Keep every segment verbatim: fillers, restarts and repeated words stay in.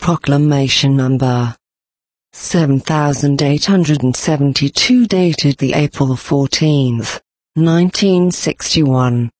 Proclamation number seven thousand eight hundred seventy-two, dated the April fourteenth, nineteen sixty-one.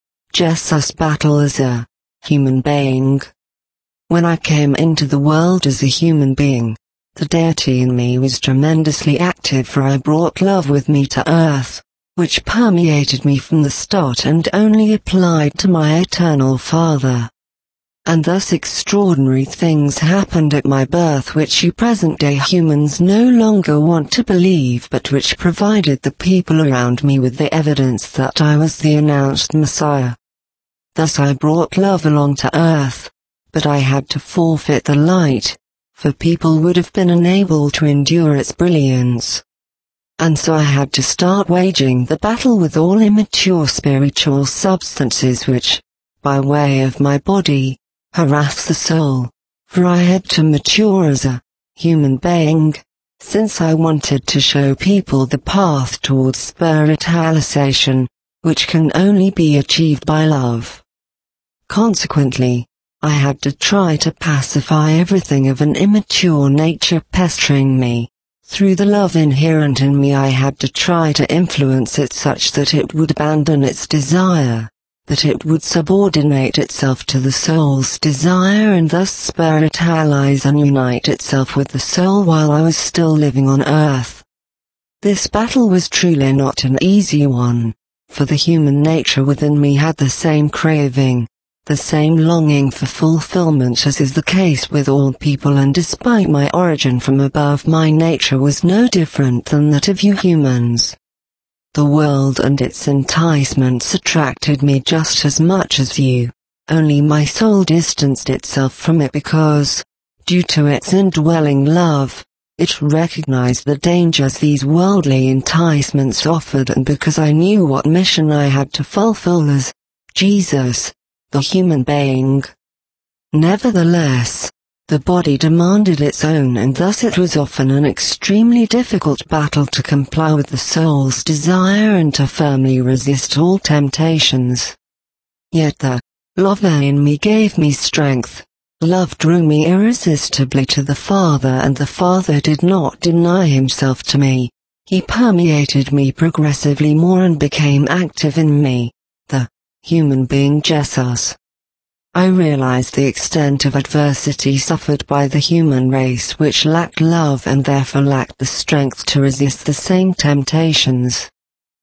Jesus battle as a human being. When I came into the world as a human being, the deity in me was tremendously active, for I brought love with me to earth, which permeated me from the start and only applied to my eternal Father. And thus extraordinary things happened at my birth which you present-day humans no longer want to believe, but which provided the people around me with the evidence that I was the announced Messiah. Thus I brought love along to earth, but I had to forfeit the light, for people would have been unable to endure its brilliance. And so I had to start waging the battle with all immature spiritual substances which, by way of my body, harass the soul, for I had to mature as a human being, since I wanted to show people the path towards spiritualization, which can only be achieved by love. Consequently, I had to try to pacify everything of an immature nature pestering me. Through the love inherent in me, I had to try to influence it such that it would abandon its desire, that it would subordinate itself to the soul's desire and thus spiritualize and unite itself with the soul while I was still living on earth. This battle was truly not an easy one, for the human nature within me had the same craving, the same longing for fulfillment as is the case with all people, and despite my origin from above, my nature was no different than that of you humans. The world and its enticements attracted me just as much as you, only my soul distanced itself from it because, due to its indwelling love, it recognized the dangers these worldly enticements offered, and because I knew what mission I had to fulfill as Jesus, the human being. Nevertheless, the body demanded its own, and thus it was often an extremely difficult battle to comply with the soul's desire and to firmly resist all temptations. Yet the love in me gave me strength. Love drew me irresistibly to the Father, and the Father did not deny himself to me. He permeated me progressively more and became active in me, the human being Jesus. I realized the extent of adversity suffered by the human race, which lacked love and therefore lacked the strength to resist the same temptations.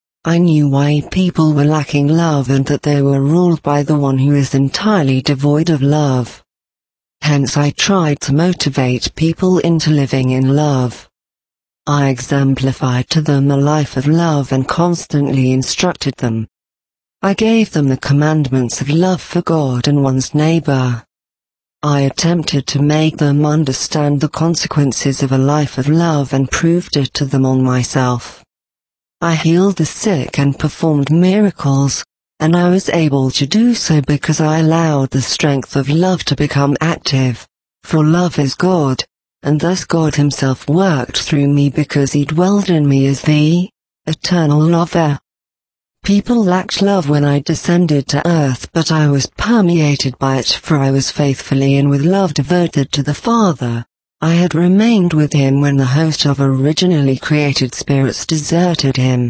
I knew why people were lacking love and that they were ruled by the one who is entirely devoid of love. Hence I tried to motivate people into living in love. I exemplified to them a life of love and constantly instructed them. I gave them the commandments of love for God and one's neighbor. I attempted to make them understand the consequences of a life of love and proved it to them on myself. I healed the sick and performed miracles, and I was able to do so because I allowed the strength of love to become active, for love is God, and thus God himself worked through me because he dwelled in me as the eternal lover. People lacked love when I descended to earth, but I was permeated by it, for I was faithfully and with love devoted to the Father. I had remained with him when the host of originally created spirits deserted him.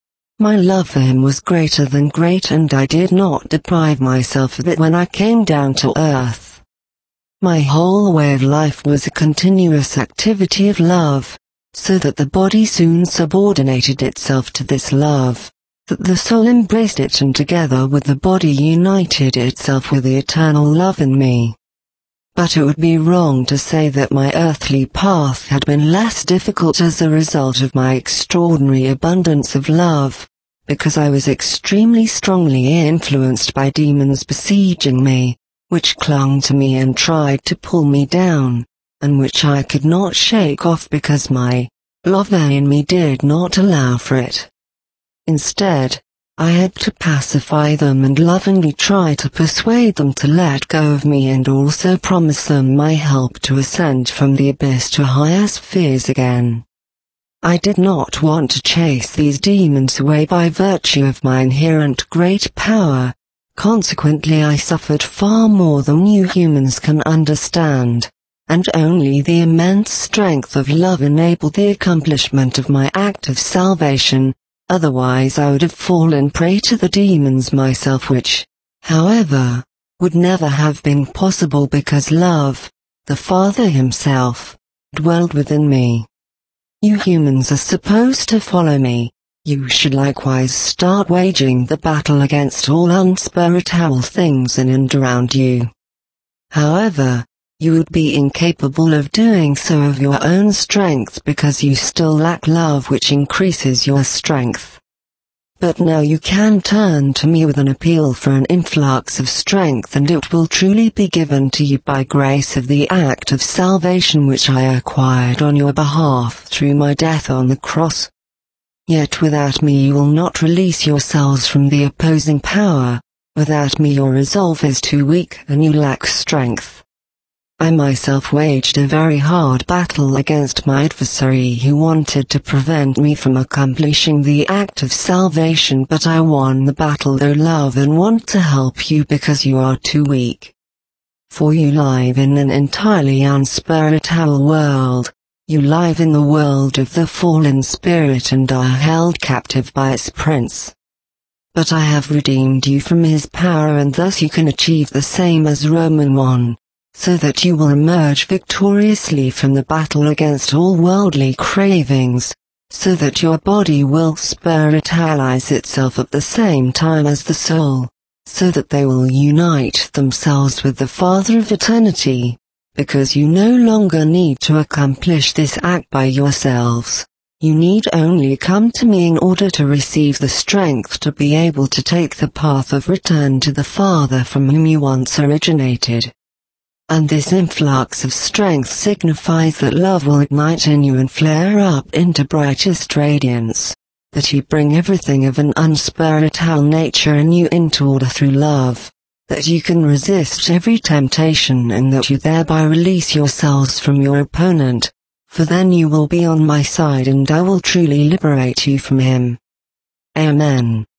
My love for him was greater than great, and I did not deprive myself of it when I came down to earth. My whole way of life was a continuous activity of love, so that the body soon subordinated itself to this love, that the soul embraced it, and together with the body united itself with the eternal love in me. But it would be wrong to say that my earthly path had been less difficult as a result of my extraordinary abundance of love, because I was extremely strongly influenced by demons besieging me, which clung to me and tried to pull me down, and which I could not shake off because my love in me did not allow for it. Instead, I had to pacify them and lovingly try to persuade them to let go of me, and also promise them my help to ascend from the abyss to higher spheres again. I did not want to chase these demons away by virtue of my inherent great power. Consequently, I suffered far more than you humans can understand. and only the immense strength of love enabled the accomplishment of my act of salvation, otherwise I would have fallen prey to the demons myself, which, however, would never have been possible because love, the Father himself, dwelled within me. You humans are supposed to follow me. You should likewise start waging the battle against all unspiritual things in and around you. However, you would be incapable of doing so of your own strength because you still lack love, which increases your strength. But now you can turn to me with an appeal for an influx of strength, and it will truly be given to you by grace of the act of salvation which I acquired on your behalf through my death on the cross. Yet without me you will not release yourselves from the opposing power. Without me your resolve is too weak and you lack strength. I myself waged a very hard battle against my adversary who wanted to prevent me from accomplishing the act of salvation, but I won the battle though love and want to help you because you are too weak. For you live in an entirely unspiritual world. You live in the world of the fallen spirit and are held captive by its prince. But I have redeemed you from his power, and thus you can achieve the same as Roman one. So that you will emerge victoriously from the battle against all worldly cravings, so that your body will spiritualize itself at the same time as the soul, so that they will unite themselves with the Father of eternity, because you no longer need to accomplish this act by yourselves. You need only come to me in order to receive the strength to be able to take the path of return to the Father from whom you once originated. And this influx of strength signifies that love will ignite in you and flare up into brightest radiance, that you bring everything of an unspiritual nature in you into order through love, that you can resist every temptation and that you thereby release yourselves from your opponent, for then you will be on my side and I will truly liberate you from him. Amen.